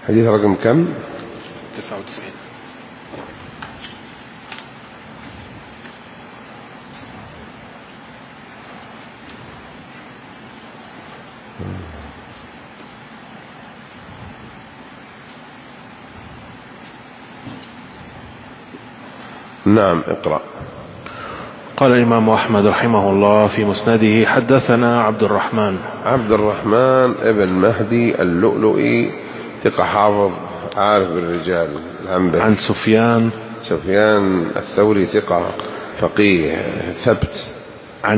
حديث رقم كم؟ 99. نعم اقرأ. قال الإمام أحمد رحمه الله في مسنده: حدثنا عبد الرحمن ابن مهدي اللؤلؤي، ثقة حافظ عارف بالرجال، عن سفيان الثوري، ثقة فقيه ثبت. عن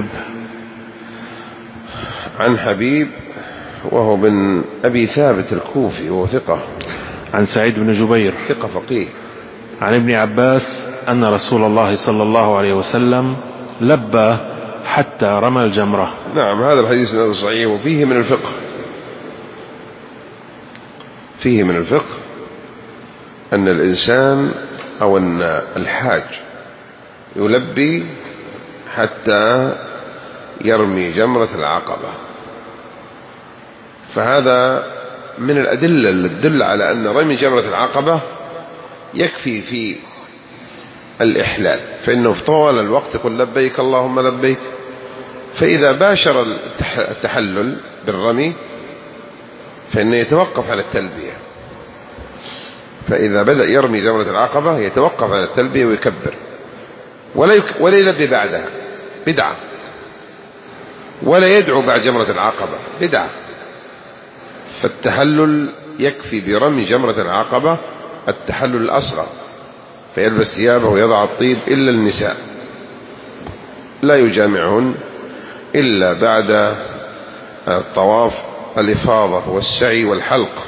حبيب وهو بن أبي ثابت الكوفي وهو ثقة. عن سعيد بن جبير، ثقة فقيه. عن ابن عباس أن رسول الله صلى الله عليه وسلم لبى حتى رمى الجمرة. نعم، هذا الحديث صحيح، وفيه من الفقه أن الإنسان أو أن الحاج يلبي حتى يرمي جمرة العقبة، فهذا من الأدلة اللي تدل على أن رمي جمرة العقبة يكفي في الإحلال، فإنه في طوال الوقت يقول لبيك اللهم لبيك. فإذا باشر التحلل بالرمي فإنه يتوقف على التلبية، فإذا بدأ يرمي جمرة العقبة يتوقف على التلبية ويكبر، ولا يلبي بعدها، بدعة، ولا يدعو بعد جمرة العقبة، بدعة. فالتحلل يكفي برمي جمرة العقبة التحلل الأصغر، فيلبس ثيابه ويضع الطيب، إلا النساء لا يجامعهن إلا بعد الطواف الإفاضة والسعي والحلق،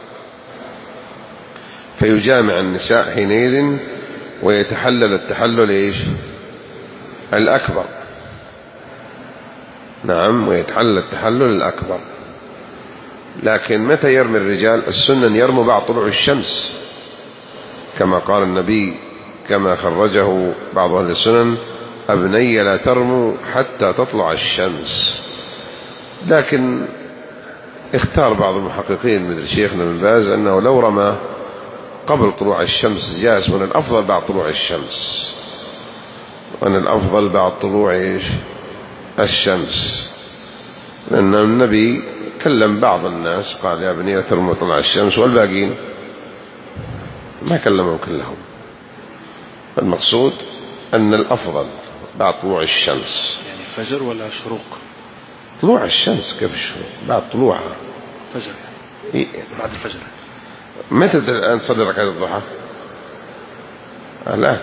فيجامع النساء حينئذ ويتحلل التحلل الأكبر. نعم، ويتحلل التحلل الأكبر. لكن متى يرمي الرجال؟ السنة يرموا بعد طلوع الشمس، كما قال النبي كما خرجه بعض أهل السنن: أبني لا ترموا حتى تطلع الشمس. لكن اختار بعض المحققين مثل شيخنا ابن باز أنه لو رمى قبل طلوع الشمس جاز، وأن الأفضل بعد طلوع الشمس، الشمس، لأن النبي كلم بعض الناس قال: يا بني لا ترموا طلوع الشمس، والباقين ما كلموا كلهم. المقصود أن الأفضل بعد طلوع الشمس. يعني فجر ولا شروق؟ طلوع الشمس. كيف الشروق؟ بعد طلوعها، فجر بعد الفجر. متى الآن تصلي ركعة الضحى؟ الآن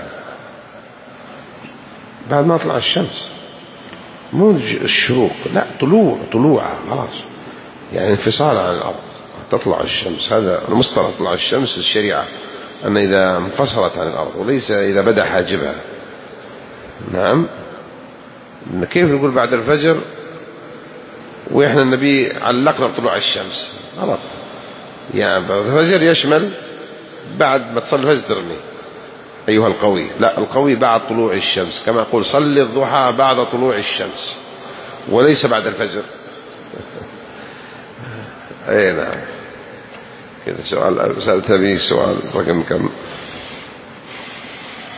بعد ما طلع الشمس، مو الشروق، لا، طلوعها خلاص، يعني انفصال عن الأرض، تطلع الشمس. هذا المصطلح طلع الشمس الشريعة، أن إذا انفصلت عن الأرض، وليس إذا بدأ حاجبها. نعم، كيف نقول بعد الفجر وإحنا النبي علقنا بطلوع الشمس؟ غلط. يعني بعد الفجر يشمل بعد ما تصلي الفجر ترمي أيها القوي، لا، القوي بعد طلوع الشمس، كما يقول: صلي الضحى بعد طلوع الشمس، وليس بعد الفجر. أي نعم. كذا سؤال سألت به، سؤال رقم كم؟